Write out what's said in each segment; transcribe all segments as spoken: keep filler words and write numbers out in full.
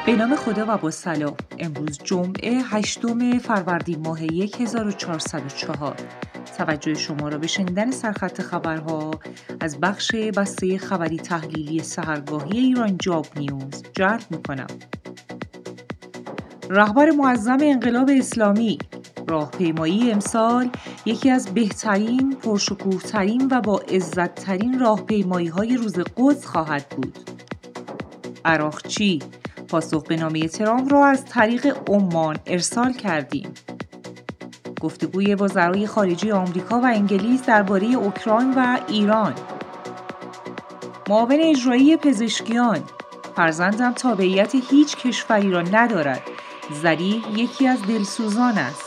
به نام خدا و با سلام. امروز جمعه هشتم فروردین ماه هزار و چهارصد و چهار. توجه شما را به شنیدن سرخط خبرها از بخش بسته خبری تحلیلی سحرگاهی ایران جاب نیوز جلب می‌کنم. رهبر معظم انقلاب اسلامی: راهپیمایی امسال یکی از بهترین، پرشکوه‌ترین و با عزت‌ترین راهپیمایی‌های روز قدس خواهد بود. عراقچی: پاسخ به نامه ترامپ را از طریق عمان ارسال کردیم. گفتگوی وزرای خارجه آمریکا و انگلیس درباره اوکراین و ایران. معاون اجرایی پزشکیان: فرزندم تابعیت هیچ کشوری را ندارد. ذلیل یکی از دلسوزان است.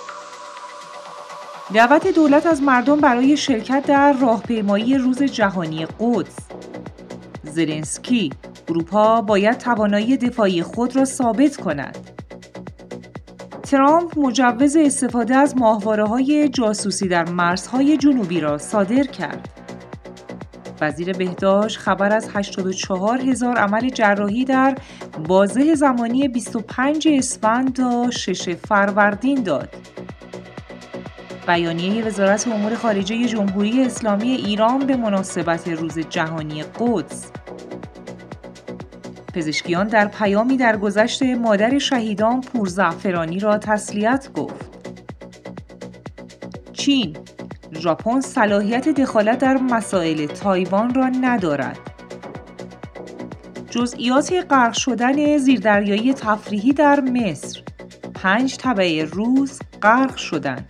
دعوت دولت از مردم برای شرکت در راهپیمایی روز جهانی قدس. زلنسکی: اروپا باید توانایی دفاعی خود را ثابت کند. ترامپ مجوز استفاده از ماهواره‌های جاسوسی در مرزهای جنوبی را صادر کرد. وزیر بهداشت خبر از هشتاد و چهار هزار عمل جراحی در بازه زمانی بیست و پنجم اسفند تا ششم فروردین داد. بیانیه وزارت امور خارجه جمهوری اسلامی ایران به مناسبت روز جهانی قدس. پزشکیان در پیامی درگذشت مادر شهیدان پورزعفرانی را تسلیت گفت. چین: ژاپن صلاحیت دخالت در مسائل تایوان را ندارد. جزئیات غرق شدن زیردریایی تفریحی در مصر: پنج تبع روس غرق شدند.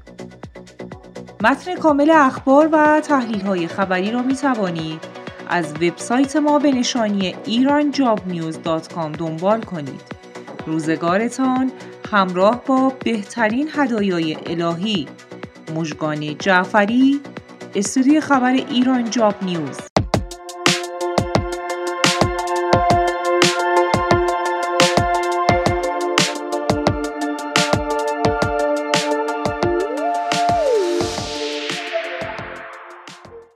متن کامل اخبار و تحلیل‌های خبری را می‌توانید از وبسایت ما به نشانی ایران جاب نیوز دات کام دنبال کنید. روزگارتان همراه با بهترین هدایای الهی. مژگان جعفری، استودیو خبر ایران جاب نیوز.